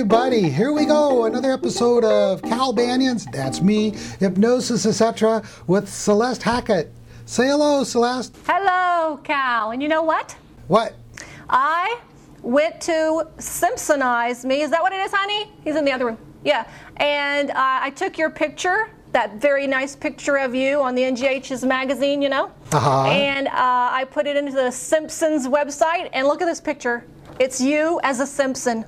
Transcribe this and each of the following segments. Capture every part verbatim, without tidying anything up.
everybody. Here we go. Another episode of Cal Banion's, that's me, Hypnosis, et cetera, with Celeste Hackett. Say hello, Celeste. Hello, Cal. And you know what? What? I went to Simpsonize me. Is that what it is, honey? He's in the other room. Yeah. And uh, I took your picture, that very nice picture of you on the N G H's magazine, you know? Uh-huh. And uh, I put it into the Simpsons website. And look at this picture. It's you as a Simpson.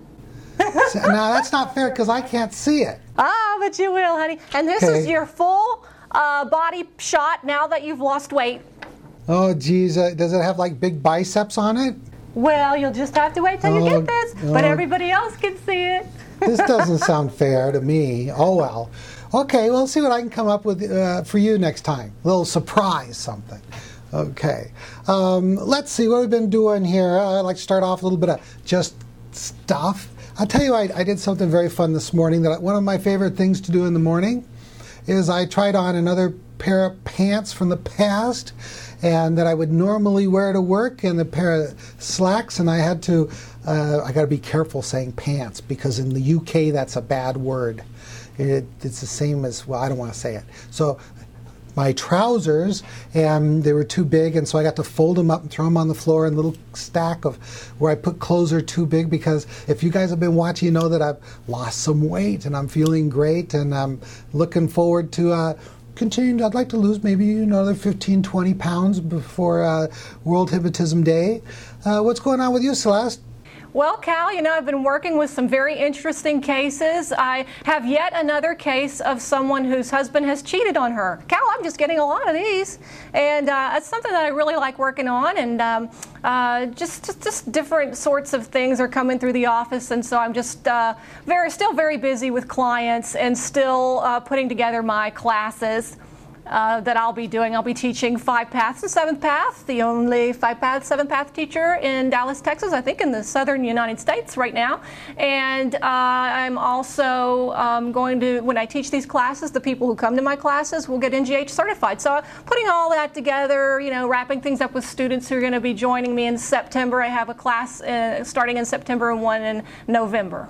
Now, that's not fair because I can't see it. Ah, but you will, honey. And this Okay. is your full uh, body shot now that you've lost weight. Oh, geez. Uh, does it have, like, big biceps on it? Well, you'll just have to wait till you Oh, get this. But oh. everybody else can see it. This doesn't sound fair to me. Oh, well. Okay, well, let's see what I can come up with uh, for you next time. A little surprise something. Okay. Um, let's see what we've been doing here. Uh, I'd like to start off a little bit of just stuff. I'll tell you, I, I did something very fun this morning. That I, one of my favorite things to do in the morning is I tried on another pair of pants from the past and that I would normally wear to work, and a pair of slacks, and I had to, uh, I got to be careful saying pants because in the U K that's a bad word. It, it's the same as, well, I don't want to say it. So my trousers, and they were too big, and so I got to fold them up and throw them on the floor in a little stack of where I put clothes are too big, because if you guys have been watching, you know that I've lost some weight and I'm feeling great, and I'm looking forward to uh, continuing. I'd like to lose maybe another fifteen, twenty pounds before uh, World Hypnotism Day. Uh, what's going on with you, Celeste? Well, Cal, you know, I've been working with some very interesting cases. I have yet another case of someone whose husband has cheated on her. Cal, I'm just getting a lot of these. And uh, it's something that I really like working on. And um, uh, just, just just different sorts of things are coming through the office. And so I'm just uh, very, still very busy with clients and still uh, putting together my classes. Uh, that I'll be doing. I'll be teaching Five Paths and Seventh Path, the only Five Path, Seventh Path teacher in Dallas, Texas, I think in the southern United States right now. And uh, I'm also um, going to, when I teach these classes, the people who come to my classes will get N G H certified. So I'm putting all that together, you know, wrapping things up with students who are going to be joining me in September. I have a class uh, starting in September and one in November.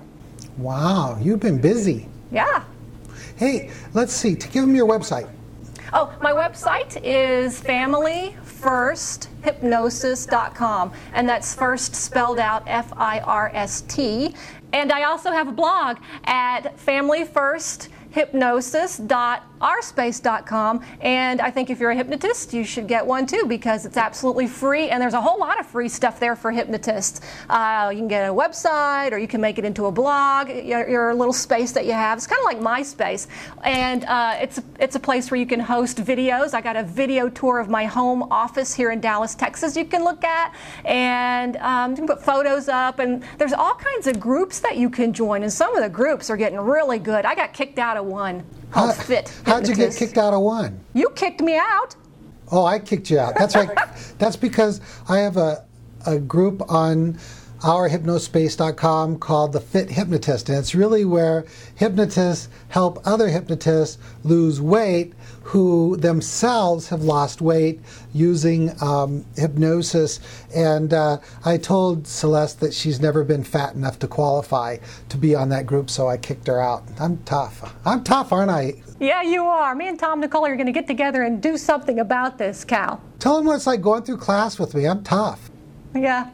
Wow, you've been busy. Yeah. Hey, let's see. To give them your website. Oh, my website is family first hypnosis dot com, and that's first spelled out F I R S T. And I also have a blog at family first hypnosis dot r space dot com, and I think if you're a hypnotist, you should get one too, because it's absolutely free, and there's a whole lot of free stuff there for hypnotists. Uh, you can get a website, or you can make it into a blog, your, your little space that you have. It's kind of like MySpace, and uh, it's, it's a place where you can host videos. I got a video tour of my home office here in Dallas, Texas you can look at, and um, you can put photos up, and there's all kinds of groups that you can join, and some of the groups are getting really good. I got kicked out of one called How, Fit how'd you get Hypnotist. kicked out of one? You kicked me out. Oh, I kicked you out. That's right. That's because I have a, a group on our hypnospace dot com called the Fit Hypnotist, and it's really where hypnotists help other hypnotists lose weight who themselves have lost weight using um, hypnosis. And uh, I told Celeste that she's never been fat enough to qualify to be on that group, so I kicked her out. I'm tough. I'm tough, aren't I? Yeah, you are. Me and Tom Nicole are going to get together and do something about this, Cal. Tell them what it's like going through class with me. I'm tough. Yeah.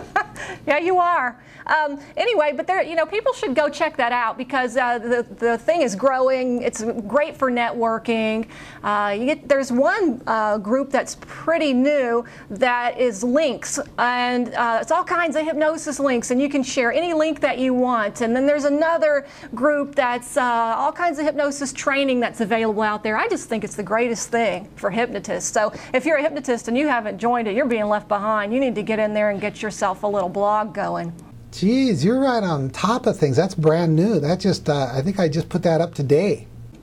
Yeah, you are. Um, anyway, but there, you know, people should go check that out, because uh, the the thing is growing. It's great for networking. Uh, you get there's one uh, group that's pretty new that is links, and uh, it's all kinds of hypnosis links, and you can share any link that you want. And then there's another group that's uh, all kinds of hypnosis training that's available out there. I just think it's the greatest thing for hypnotists. So if you're a hypnotist and you haven't joined it, you're being left behind. You need to get in there and get yourself a little blog going. Geez, you're right on top of things. That's brand new. That just, uh, I think I just put that up today.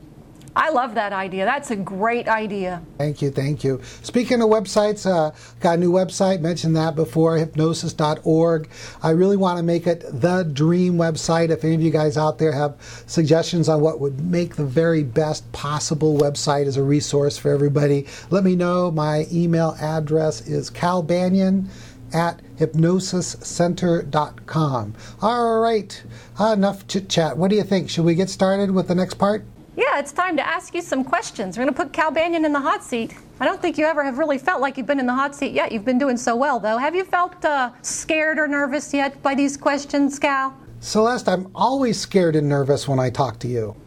I love that idea. That's a great idea. Thank you, thank you. Speaking of websites, uh, got a new website, mentioned that before, hypnosis dot org. I really want to make it the dream website. If any of you guys out there have suggestions on what would make the very best possible website as a resource for everybody, let me know. My email address is calbanion, at hypnosis center dot com. All right, enough chit-chat. What do you think? Should we get started with the next part? Yeah, it's time to ask you some questions. We're going to put Cal Banyan in the hot seat. I don't think you ever have really felt like you've been in the hot seat yet. You've been doing so well, though. Have you felt uh, scared or nervous yet by these questions, Cal? Celeste, I'm always scared and nervous when I talk to you.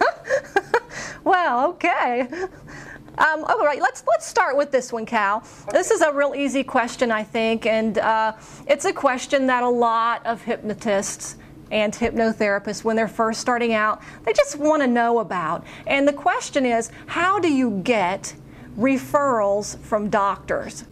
Well, okay. Um, all right, let's let's start with this one, Cal. This is a real easy question, I think, and uh, it's a question that a lot of hypnotists and hypnotherapists, when they're first starting out, they just want to know about. And the question is, how do you get referrals from doctors?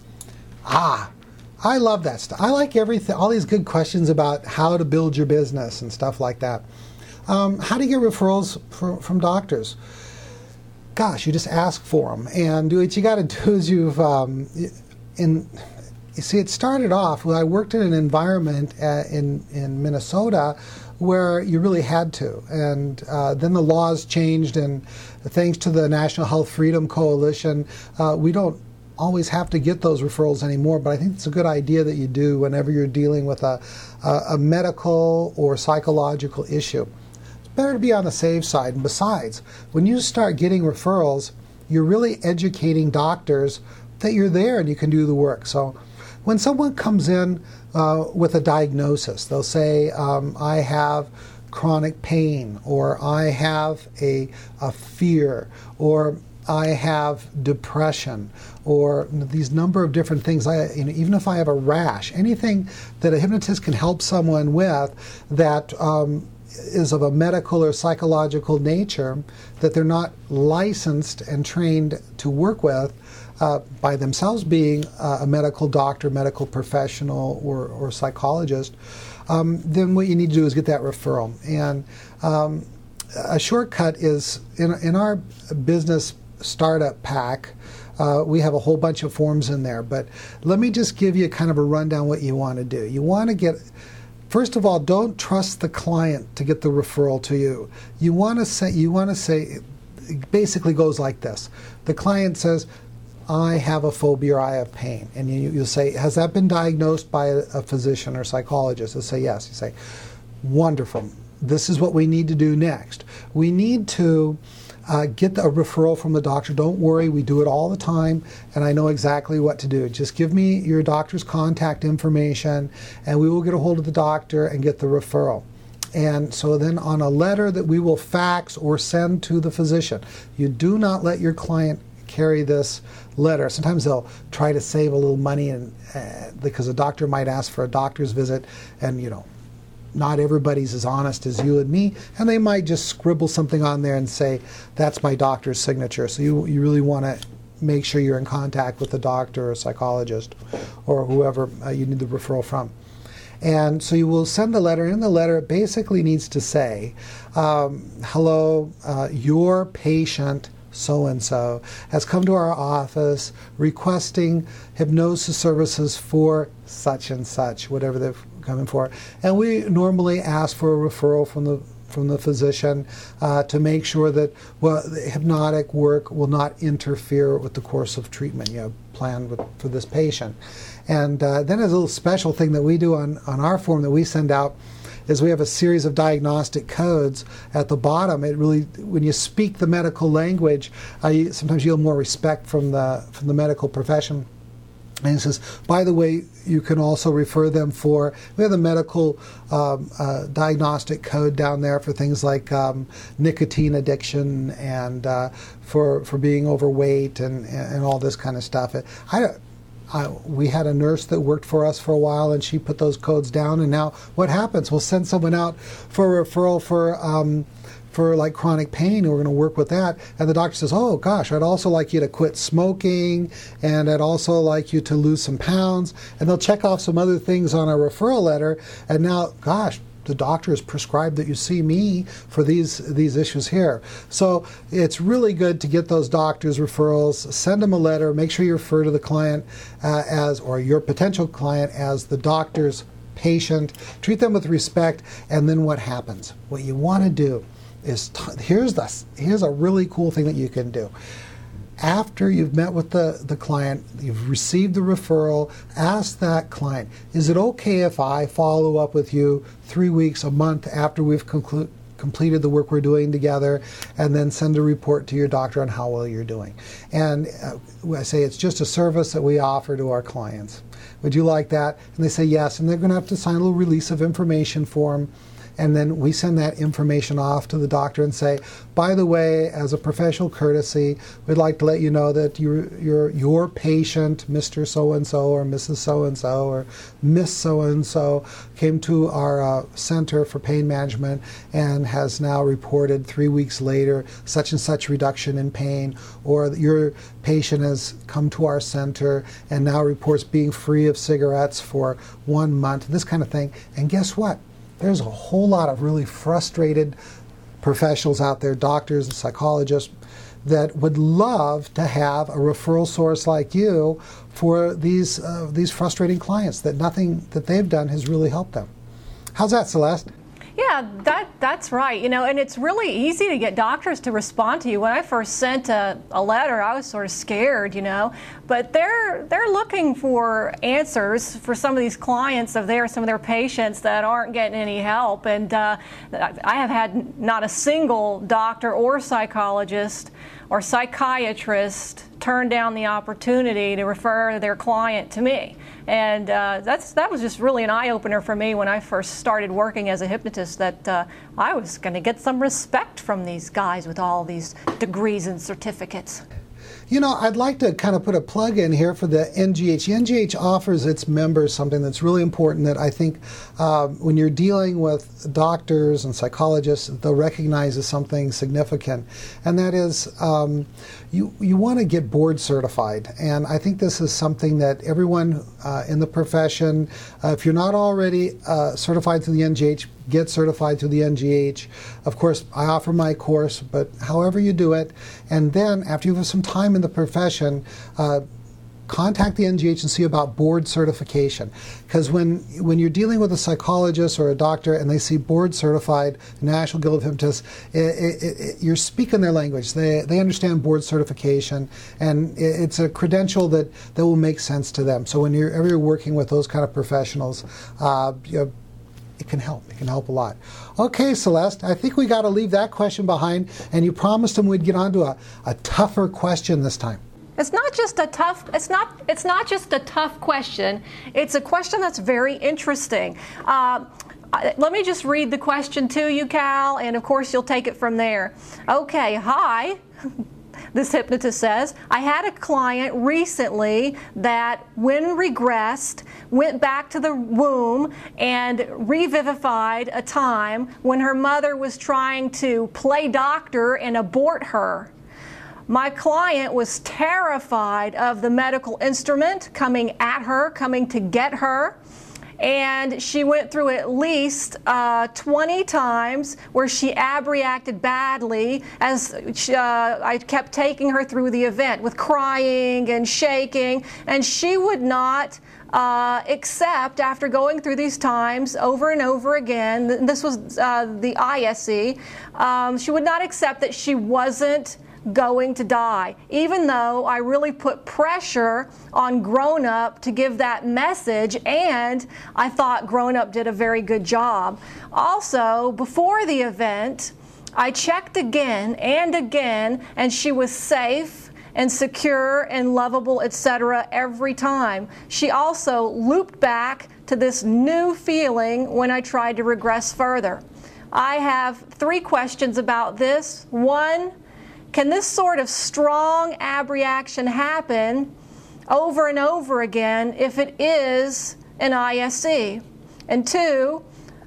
Ah, I love that stuff. I like everything, all these good questions about how to build your business and stuff like that. Um, how do you get referrals for, from doctors? Gosh, you just ask for them. And what you got to do is you've, um, in, you see, it started off, well, I worked in an environment uh, in, in Minnesota where you really had to. And uh, then the laws changed, and thanks to the National Health Freedom Coalition, uh, we don't always have to get those referrals anymore, but I think it's a good idea that you do whenever you're dealing with a, a, a medical or psychological issue. It's better to be on the safe side. And besides, when you start getting referrals, you're really educating doctors that you're there and you can do the work. So when someone comes in uh, with a diagnosis, they'll say, um, I have chronic pain, or I have a, a fear, or I have depression, or these number of different things. I, you know, even if I have a rash, anything that a hypnotist can help someone with that um, is of a medical or psychological nature that they're not licensed and trained to work with uh, by themselves being uh, a medical doctor, medical professional, or, or psychologist, um, then what you need to do is get that referral. And um, a shortcut is, in, in our business startup pack, uh, we have a whole bunch of forms in there, but let me just give you kind of a rundown what you want to do. You want to get, first of all, don't trust the client to get the referral to you. You want to say, you want to say, it basically goes like this. The client says, I have a phobia or I have pain. And you, you'll say, has that been diagnosed by a, a physician or psychologist? They'll say yes. You say, wonderful. This is what we need to do next. We need to Uh, get a referral from the doctor. Don't worry, we do it all the time, and I know exactly what to do. Just give me your doctor's contact information, and we will get a hold of the doctor and get the referral. And so then on a letter that we will fax or send to the physician, you do not let your client carry this letter. Sometimes they'll try to save a little money, and uh, because a doctor might ask for a doctor's visit, and you know, not everybody's as honest as you and me, and they might just scribble something on there and say, that's my doctor's signature. So you, you really want to make sure you're in contact with the doctor or psychologist or whoever uh, you need the referral from. And so you will send the letter. In the letter, it basically needs to say, um, hello, uh, your patient so-and-so has come to our office requesting hypnosis services for such and such, whatever they're coming for. And we normally ask for a referral from the from the physician uh, to make sure that well, the hypnotic work will not interfere with the course of treatment you have planned with, for this patient. And uh, then there's a little special thing that we do on, on our form that we send out is we have a series of diagnostic codes at the bottom. It really, when you speak the medical language, uh, you, sometimes you have more respect from the from the medical profession. And it says, by the way, you can also refer them for, we have the medical um, uh, diagnostic code down there for things like um, nicotine addiction and uh, for for being overweight and, and all this kind of stuff. I, I, we had a nurse that worked for us for a while, and she put those codes down, and now what happens? We'll send someone out for a referral for um, for like chronic pain, and we're going to work with that. And the doctor says, oh gosh, I'd also like you to quit smoking, and I'd also like you to lose some pounds. And they'll check off some other things on a referral letter, and now, gosh, the doctor has prescribed that you see me for these these issues here. So it's really good to get those doctors' referrals, send them a letter, make sure you refer to the client uh, as, or your potential client as the doctor's patient, treat them with respect, and then what happens? What you want to do is, t- here's, the, here's a really cool thing that you can do. after you've met with the, the client, you've received the referral, ask that client, is it okay if I follow up with you three weeks, a month after we've conclu- completed the work we're doing together, and then send a report to your doctor on how well you're doing? And uh, I say it's just a service that we offer to our clients. Would you like that? And they say yes, and they're going to have to sign a little release of information form. And then we send that information off to the doctor and say, by the way, as a professional courtesy, we'd like to let you know that your your your patient, Mister So-and-so or Missus So-and-so or Miss So-and-so, came to our uh, Center for Pain Management and has now reported three weeks later such and such reduction in pain, or your patient has come to our center and now reports being free of cigarettes for one month, this kind of thing. And guess what? There's a whole lot of really frustrated professionals out there, doctors and psychologists, that would love to have a referral source like you for these uh, these frustrating clients that nothing that they've done has really helped them. How's that, Celeste? Yeah, that that's right. You know, and it's really easy to get doctors to respond to you. When I first sent a, a letter, I was sort of scared, you know. But they're they're looking for answers for some of these clients of theirs, some of their patients that aren't getting any help. And uh, I have had not a single doctor or psychologist or psychiatrist turn down the opportunity to refer their client to me. And uh, that's that was just really an eye-opener for me when I first started working as a hypnotist, that uh, I was going to get some respect from these guys with all these degrees and certificates. You know, I'd like to kind of put a plug in here for the N G H. The N G H offers its members something that's really important that I think uh, when you're dealing with doctors and psychologists, they'll recognize as something significant. And that is um, you, you want to get board certified. And I think this is something that everyone uh, in the profession, uh, if you're not already uh, certified through the N G H, get certified through the N G H. Of course, I offer my course, but however you do it, and then after you have some time in the profession, uh, contact the N G H and see about board certification. Because when when you're dealing with a psychologist or a doctor and they see board certified, National Guild of Hypnotists, it, it, it, you're speaking their language. They they understand board certification, and it, it's a credential that, that will make sense to them. So when you're ever you're working with those kind of professionals, uh, you know, it can help. It can help a lot. Okay, Celeste, I think we got to leave that question behind, and you promised them we'd get on to a, a tougher question this time. It's not just a tough. It's not. It's not just a tough question. It's a question that's very interesting. Uh, let me just read the question to you, Cal, and of course you'll take it from there. Okay. Hi. This hypnotist says, I had a client recently that, when regressed, went back to the womb and revivified a time when her mother was trying to play doctor and abort her. My client was terrified of the medical instrument coming at her, coming to get her. And she went through at least uh, twenty times where she abreacted badly as she, uh, I kept taking her through the event with crying and shaking, and she would not uh, accept, after going through these times over and over again, this was uh, the I S E, um, she would not accept that she wasn't going to die, even though I really put pressure on Grown Up to give that message, and I thought Grown Up did a very good job. Also, before the event, I checked again and again, and she was safe and secure and lovable, et cetera every time. She also looped back to this new feeling when I tried to regress further. I have three questions about this. One, can this sort of strong abreaction happen over and over again if it is an I S E? And two,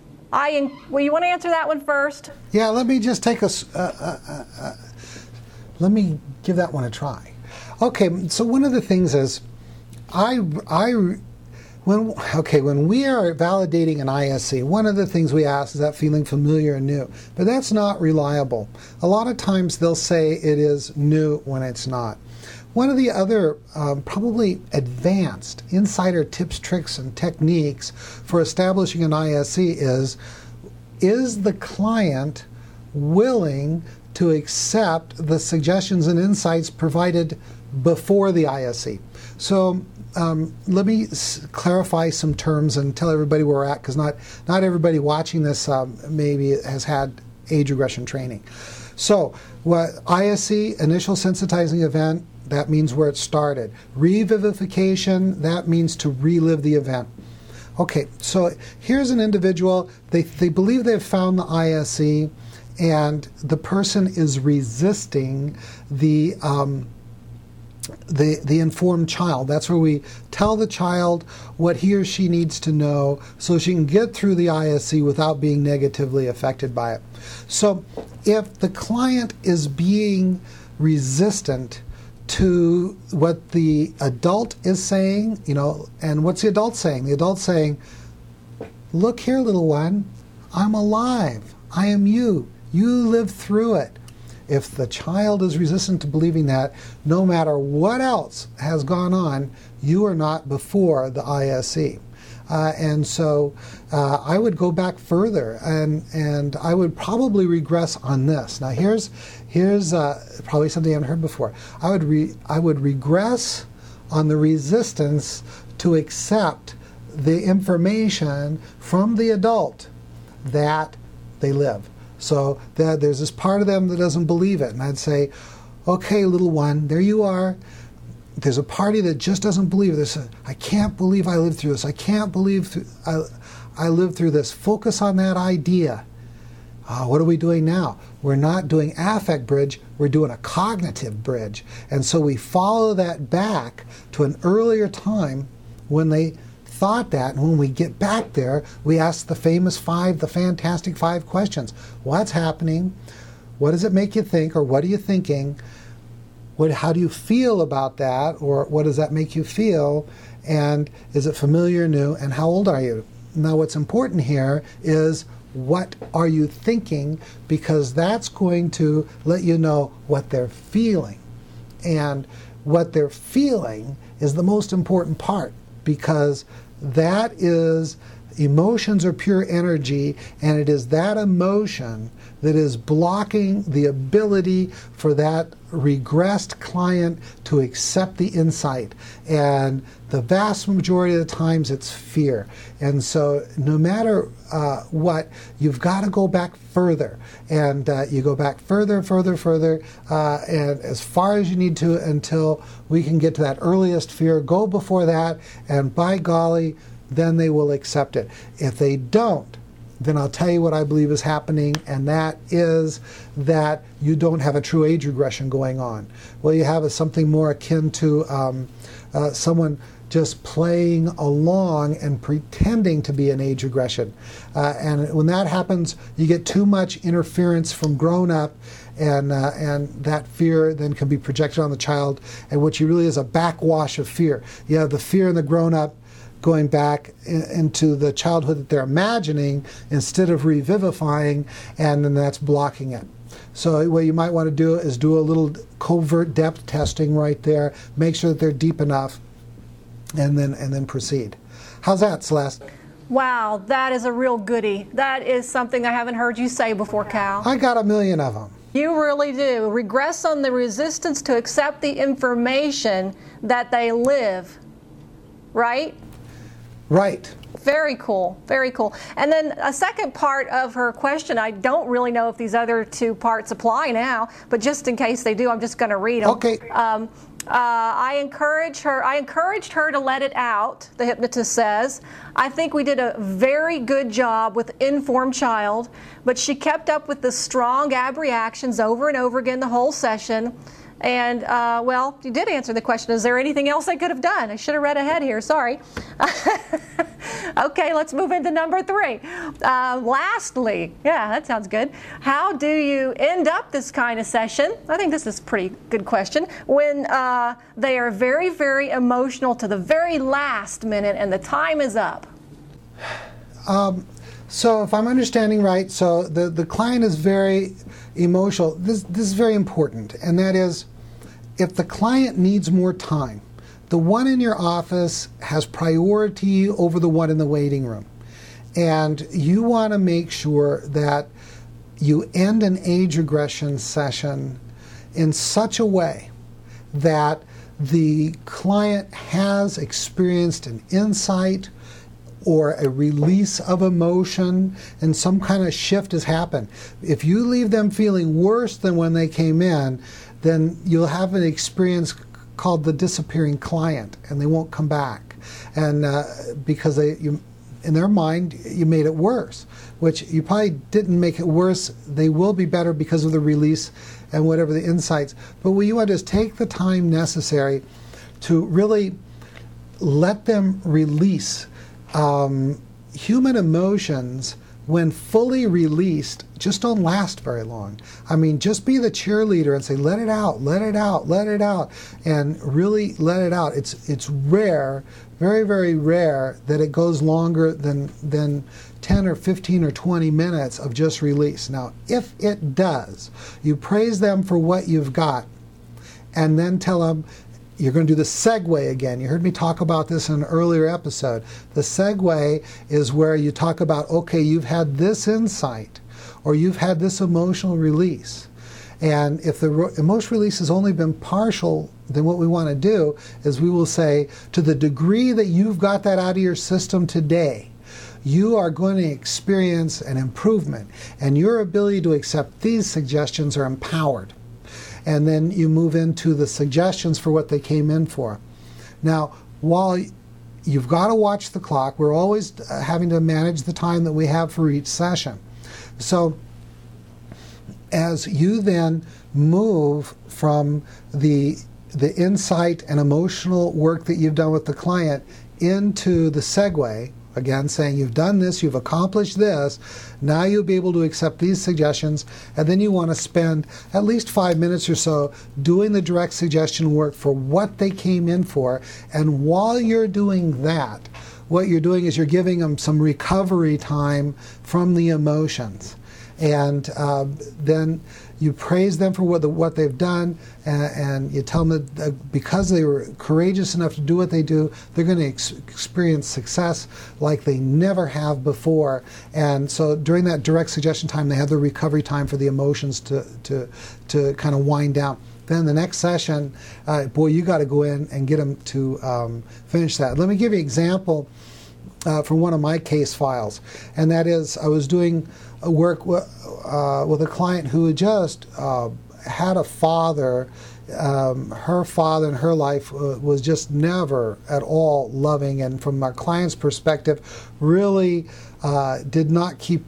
I well, you want to answer that one first? Yeah, let me just take a. Uh, uh, uh, let me give that one a try. Okay, so one of the things is, I I. When, okay, when we are validating an I S E, one of the things we ask is that feeling familiar and new. But that's not reliable. A lot of times they'll say it is new when it's not. One of the other um, probably advanced insider tips, tricks, and techniques for establishing an I S E is, is the client willing to accept the suggestions and insights provided before the I S E. So um, let me s- clarify some terms and tell everybody where we're at, because not, not everybody watching this um, maybe has had age regression training. So what I S E, initial sensitizing event, that means where it started. Revivification, that means to relive the event. Okay, so here's an individual, they, they believe they've found the I S E, and the person is resisting the, um, the, the informed child. That's where we tell the child what he or she needs to know so she can get through the I S E without being negatively affected by it. So if the client is being resistant to what the adult is saying, you know, and what's the adult saying? The adult's saying, look here, little one, I'm alive. I am you. You lived through it. If the child is resistant to believing that, no matter what else has gone on, you are not before the I S E. Uh, and so uh, I would go back further, and, and I would probably regress on this. Now here's, here's uh, probably something I haven't heard before. I would, re- I would regress on the resistance to accept the information from the adult that they live. So that there's this part of them that doesn't believe it. And I'd say, okay, little one, there you are. There's a party that just doesn't believe this. I can't believe I lived through this. I can't believe th- I, I lived through this. Focus on that idea. Uh, what are we doing now? We're not doing affect bridge. We're doing a cognitive bridge. And so we follow that back to an earlier time when they thought that. And when we get back there, we ask the famous five, the fantastic five questions. What's happening? What does it make you think? Or what are you thinking? What, how do you feel about that? Or what does that make you feel? And is it familiar, new? And how old are you? Now what's important here is, what are you thinking? Because that's going to let you know what they're feeling. And what they're feeling is the most important part, because that is, emotions are pure energy, and it is that emotion that is blocking the ability for that regressed client to accept the insight. And the vast majority of the times it's fear. And so no matter uh, what, you've got to go back further. And uh, you go back further, further, further, uh, and as far as you need to until we can get to that earliest fear. Go before that, and by golly, then they will accept it. If they don't, then I'll tell you what I believe is happening, and that is that you don't have a true age regression going on. What you have is something more akin to um, uh, someone just playing along and pretending to be an age regression. Uh, and when that happens, you get too much interference from grown-up, and uh, and that fear then can be projected on the child, and what you really is a backwash of fear. You have the fear in the grown-up going back in, into the childhood that they're imagining instead of revivifying, and then that's blocking it. So what you might want to do is do a little covert depth testing right there, make sure that they're deep enough, and then and then proceed. How's that, Celeste? Wow, that is a real goodie. That is something I haven't heard you say before, Cal. I got a million of them. You really do. Regress on the resistance to accept the information that they live, right? Right. Very cool, very cool. And then a second part of her question, I don't really know if these other two parts apply now, but just in case they do, I'm just going to read them. Okay. Um, uh, I encourage her. I encouraged her to let it out, the hypnotist says. I think we did a very good job with informed child, but she kept up with the strong ab reactions over and over again the whole session. And, uh, well, you did answer the question. Is there anything else I could have done? I should have read ahead here. Sorry. Okay, let's move into number three. Uh, lastly, yeah, that sounds good. How do you end up this kind of session? I think this is a pretty good question. When uh, they are very, very emotional to the very last minute and the time is up. Um, so if I'm understanding right, so the, the client is very emotional. This, this is very important, and that is, if the client needs more time, the one in your office has priority over the one in the waiting room. And you want to make sure that you end an age regression session in such a way that the client has experienced an insight or a release of emotion and some kind of shift has happened. If you leave them feeling worse than when they came in, then you'll have an experience called the disappearing client, and they won't come back. And uh, because they, you, in their mind, you made it worse, which you probably didn't make it worse. They will be better because of the release and whatever the insights. But what you want to do is take the time necessary to really let them release. Um, human emotions, when fully released, just don't last very long. I mean, just be the cheerleader and say, let it out, let it out, let it out, and really let it out. It's it's rare, very, very rare that it goes longer than, than ten or fifteen or twenty minutes of just release. Now, if it does, you praise them for what you've got, and then tell them, you're going to do the segue again. You heard me talk about this in an earlier episode. The segue is where you talk about, okay, you've had this insight, or you've had this emotional release. And if the ro- emotional release has only been partial, then what we want to do is we will say, to the degree that you've got that out of your system today, you are going to experience an improvement, and your ability to accept these suggestions are empowered. And then you move into the suggestions for what they came in for. Now, while you've got to watch the clock, we're always having to manage the time that we have for each session. So as you then move from the, the insight and emotional work that you've done with the client into the segue, again, saying you've done this, you've accomplished this, now you'll be able to accept these suggestions, and then you want to spend at least five minutes or so doing the direct suggestion work for what they came in for. And while you're doing that, what you're doing is you're giving them some recovery time from the emotions. And uh, then you praise them for what, the, what they've done, and, and you tell them that uh, because they were courageous enough to do what they do, they're going to ex- experience success like they never have before. And so during that direct suggestion time, they have the recovery time for the emotions to, to, to kind of wind down. Then the next session, uh, boy, you got to go in and get them to um, finish that. Let me give you an example uh, from one of my case files, and that is I was doing work w- uh, with a client who had just uh, had a father. Um, her father in her life uh, was just never at all loving, and from our client's perspective, really uh, did not keep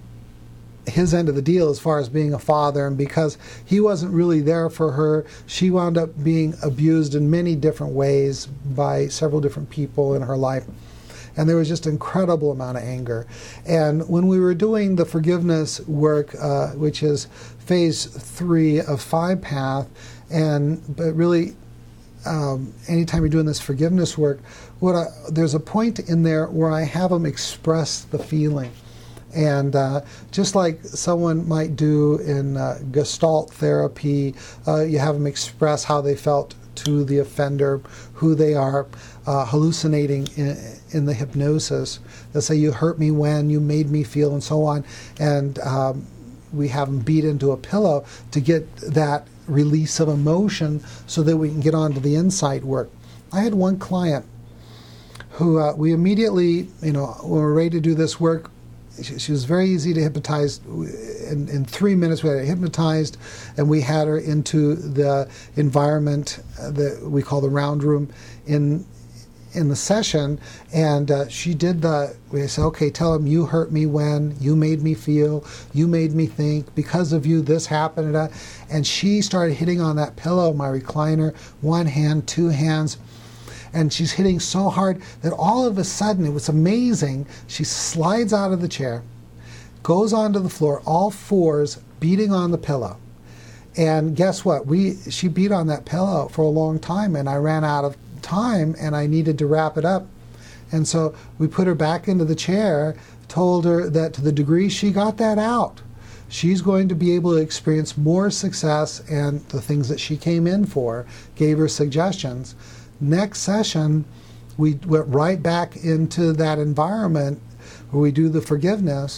his end of the deal as far as being a father. And because he wasn't really there for her, she wound up being abused in many different ways by several different people in her life. And there was just an incredible amount of anger. And when we were doing the forgiveness work, uh, which is phase three of Five Path, and but really, um, anytime you're doing this forgiveness work, what I, there's a point in there where I have them express the feeling. And uh, just like someone might do in uh, Gestalt therapy, uh, you have them express how they felt to the offender, who they are uh, hallucinating in, in the hypnosis. They'll say, you hurt me when, you made me feel, and so on. And um, we have them beat into a pillow to get that release of emotion so that we can get on to the insight work. I had one client who uh, we immediately, you know, when we were ready to do this work, she, she was very easy to hypnotize. In, in three minutes, we had her hypnotized, and we had her into the environment that we call the round room in in the session, and uh, she did the, we said, okay, tell him you hurt me when, you made me feel, you made me think, because of you this happened, and, and she started hitting on that pillow, my recliner, one hand, two hands, and she's hitting so hard that all of a sudden, it was amazing, she slides out of the chair, goes onto the floor, all fours, beating on the pillow. And guess what? We she beat on that pillow for a long time, and I ran out of time, and I needed to wrap it up. And so we put her back into the chair, told her that to the degree she got that out, she's going to be able to experience more success, and the things that she came in for, gave her suggestions. Next session, we went right back into that environment where we do the forgiveness.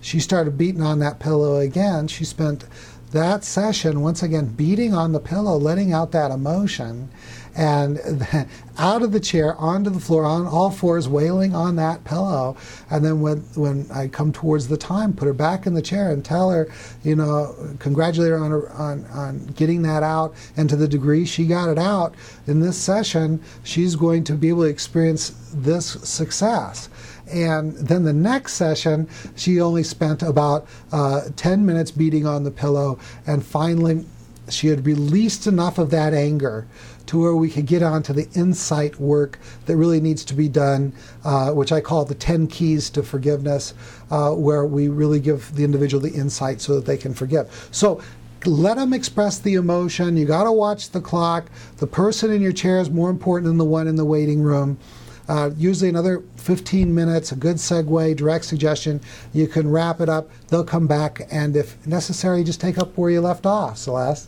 she started beating on that pillow again. She spent that session once again beating on the pillow, letting out that emotion, and out of the chair, onto the floor, on all fours, wailing on that pillow. And then when when I come towards the time, put her back in the chair and tell her, you know, congratulate her on, her, on, on getting that out, and to the degree she got it out in this session, she's going to be able to experience this success. And then the next session, she only spent about uh, ten minutes beating on the pillow, and finally she had released enough of that anger to where we could get on to the insight work that really needs to be done, uh, which I call the ten keys to forgiveness, uh, where we really give the individual the insight so that they can forgive. So let them express the emotion. You got to watch the clock. The person in your chair is more important than the one in the waiting room. Uh, usually another fifteen minutes, a good segue, direct suggestion. You can wrap it up. They'll come back, and if necessary, just take up where you left off, Celeste.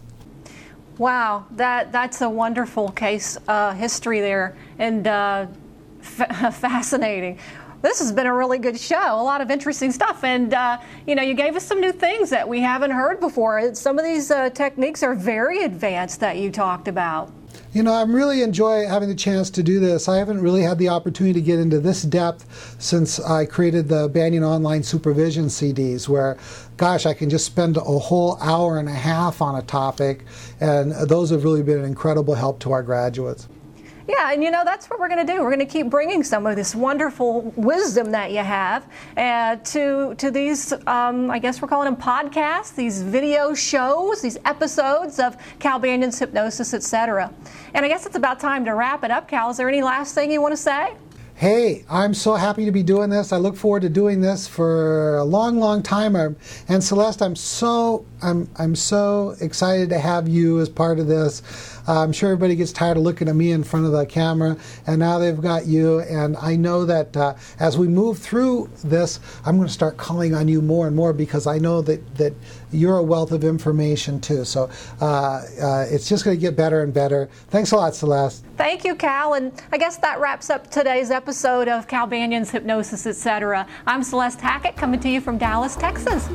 Wow, that that's a wonderful case uh, history there, and uh, f- fascinating. This has been a really good show, a lot of interesting stuff, and uh, you know, you gave us some new things that we haven't heard before. Some of these uh, techniques are very advanced that you talked about. You know, I'm really enjoy having the chance to do this. I haven't really had the opportunity to get into this depth since I created the Banyan Online Supervision C Ds, where, gosh, I can just spend a whole hour and a half on a topic, and those have really been an incredible help to our graduates. Yeah, and you know, that's what we're going to do. We're going to keep bringing some of this wonderful wisdom that you have uh, to to these, um, I guess we're calling them podcasts, these video shows, these episodes of Cal Banyan's hypnosis, et cetera. And I guess it's about time to wrap it up, Cal. Is there any last thing you want to say? Hey, I'm so happy to be doing this. I look forward to doing this for a long, long time. And Celeste, I'm so I'm I'm so excited to have you as part of this. Uh, I'm sure everybody gets tired of looking at me in front of the camera, and now they've got you. And I know that uh, as we move through this, I'm going to start calling on you more and more, because I know that, that you're a wealth of information too. So uh, uh, it's just going to get better and better. Thanks a lot, Celeste. Thank you, Cal. And I guess that wraps up today's episode of Cal Banyan's Hypnosis, et cetera. I'm Celeste Hackett, coming to you from Dallas, Texas.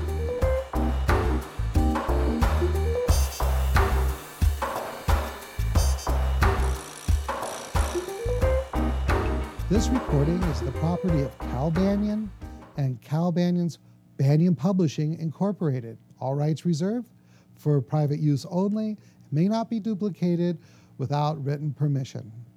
This recording is the property of Cal Banyan and Cal Banyan's Banyan Publishing, Incorporated. All rights reserved, for private use only, may not be duplicated without written permission.